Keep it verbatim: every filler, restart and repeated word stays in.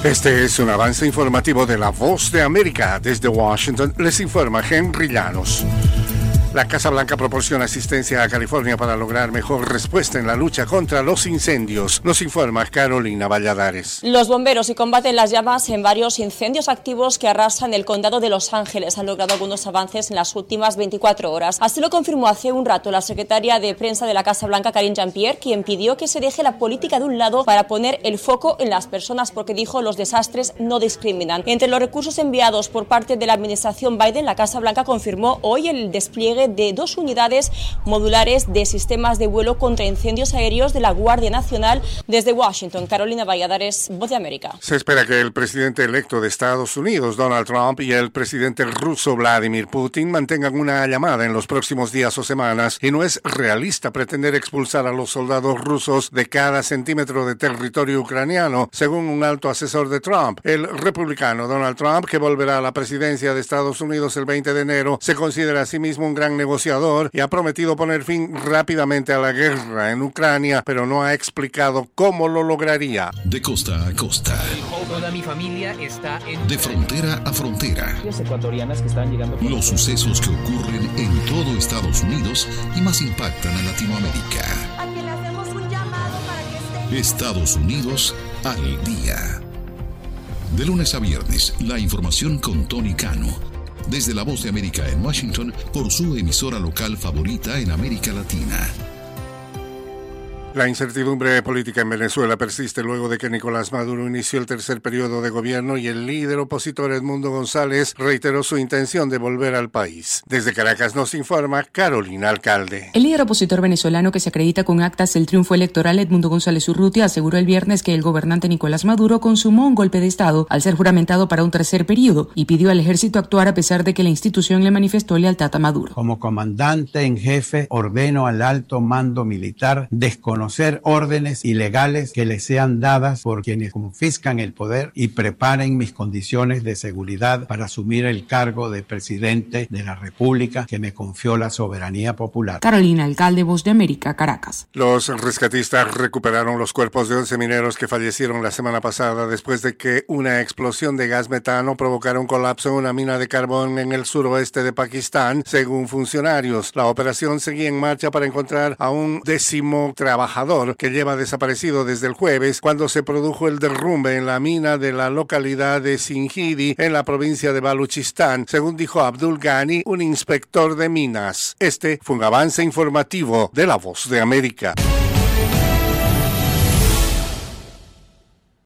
Este es un avance informativo de La Voz de América. Desde Washington les informa Henry Llanos. La Casa Blanca proporciona asistencia a California para lograr mejor respuesta en la lucha contra los incendios. Nos informa Carolina Valladares. Los bomberos y combaten las llamas en varios incendios activos que arrasan el condado de Los Ángeles. Han logrado algunos avances en las últimas veinticuatro horas. Así lo confirmó hace un rato la secretaria de prensa de la Casa Blanca, Karine Jean-Pierre, quien pidió que se deje la política de un lado para poner el foco en las personas, porque dijo los desastres no discriminan. Entre los recursos enviados por parte de la administración Biden, la Casa Blanca confirmó hoy el despliegue de dos unidades modulares de sistemas de vuelo contra incendios aéreos de la Guardia Nacional. Desde Washington, Carolina Valladares, Voz de América. Se espera que el presidente electo de Estados Unidos, Donald Trump, y el presidente ruso, Vladimir Putin, mantengan una llamada en los próximos días o semanas, y no es realista pretender expulsar a los soldados rusos de cada centímetro de territorio ucraniano, según un alto asesor de Trump. El republicano Donald Trump, que volverá a la presidencia de Estados Unidos el veinte de enero, se considera a sí mismo un gran negociador y ha prometido poner fin rápidamente a la guerra en Ucrania, pero no ha explicado cómo lo lograría. De costa a costa. Toda mi familia está en... De frontera a frontera. Ecuatorianas que están llegando... Los sucesos que ocurren en todo Estados Unidos y más impactan a Latinoamérica. A que le hacemos un llamado para que esté... Estados Unidos al día. De lunes a viernes, la información con Tony Cano. Desde La Voz de América en Washington, por su emisora local favorita en América Latina. La incertidumbre política en Venezuela persiste luego de que Nicolás Maduro inició el tercer periodo de gobierno y el líder opositor Edmundo González reiteró su intención de volver al país. Desde Caracas nos informa Carolina Alcalde. El líder opositor venezolano que se acredita con actas del triunfo electoral, Edmundo González Urrutia, aseguró el viernes que el gobernante Nicolás Maduro consumó un golpe de Estado al ser juramentado para un tercer periodo y pidió al ejército actuar a pesar de que la institución le manifestó lealtad a Maduro. Como comandante en jefe, ordeno al alto mando militar desconocer conocer órdenes ilegales que le sean dadas por quienes confiscan el poder y preparen mis condiciones de seguridad para asumir el cargo de presidente de la República que me confió la soberanía popular. Carolina Alcalde, Voz de América, Caracas. Los rescatistas recuperaron los cuerpos de once mineros que fallecieron la semana pasada después de que una explosión de gas metano provocara un colapso en una mina de carbón en el suroeste de Pakistán, según funcionarios. La operación seguía en marcha para encontrar a un décimo trabajador que lleva desaparecido desde el jueves, cuando se produjo el derrumbe en la mina de la localidad de Singhidi, en la provincia de Baluchistán, según dijo Abdul Ghani, un inspector de minas. Este fue un avance informativo de La Voz de América.